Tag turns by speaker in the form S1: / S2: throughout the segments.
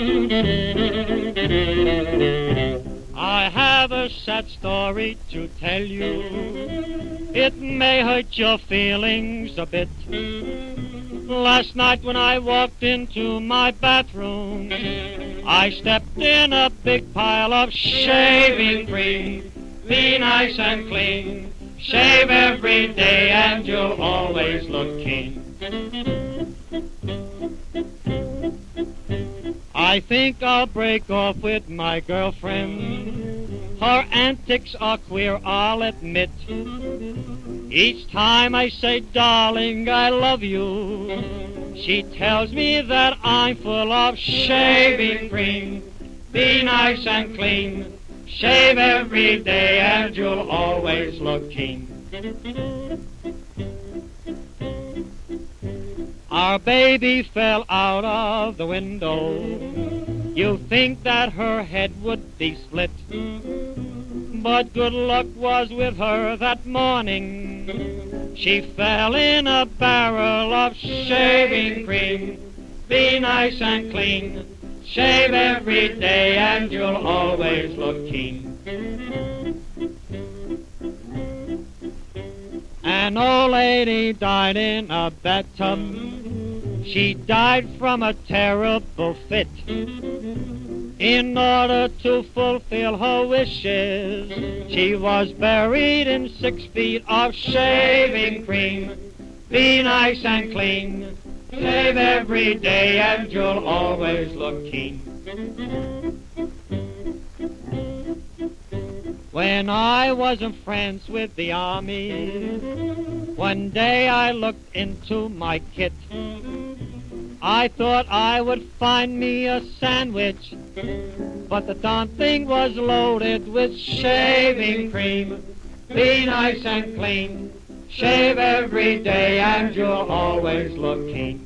S1: I have a sad story to tell you. It may hurt your feelings a bit. Last night when I walked into my bathroom, I stepped in a big pile of shaving cream. Be nice and clean. Shave every day and you'll always look keen. I think I'll break off with my girlfriend. Her antics are queer, I'll admit. Each time I say, darling, I love you, she tells me that I'm full of shaving cream. Be nice and clean. Shave every day and you'll always look keen. Our baby fell out of the window. You think that her head would be split, but good luck was with her that morning. She fell in a barrel of shaving cream. Be nice and clean. Shave every day and you'll always look keen. An old lady died in a bathtub. She died from a terrible fit. In order to fulfill her wishes, she was buried in 6 feet of shaving cream. Be nice and clean. Shave every day and you'll always look keen. When I was in France with the army, one day I looked into my kit. I thought I would find me a sandwich, but the darn thing was loaded with shaving cream. Be nice and clean. Shave every day and you'll always look keen.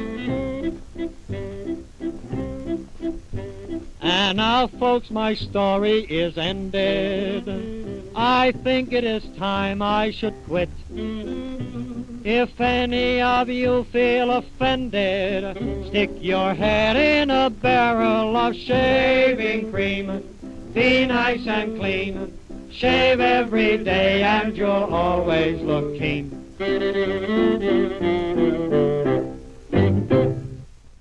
S1: And now, folks, my story is ended. I think it is time I should quit. If any of you feel offended, stick your head in a barrel of shaving cream. Be nice and clean. Shave every day and you'll always look keen.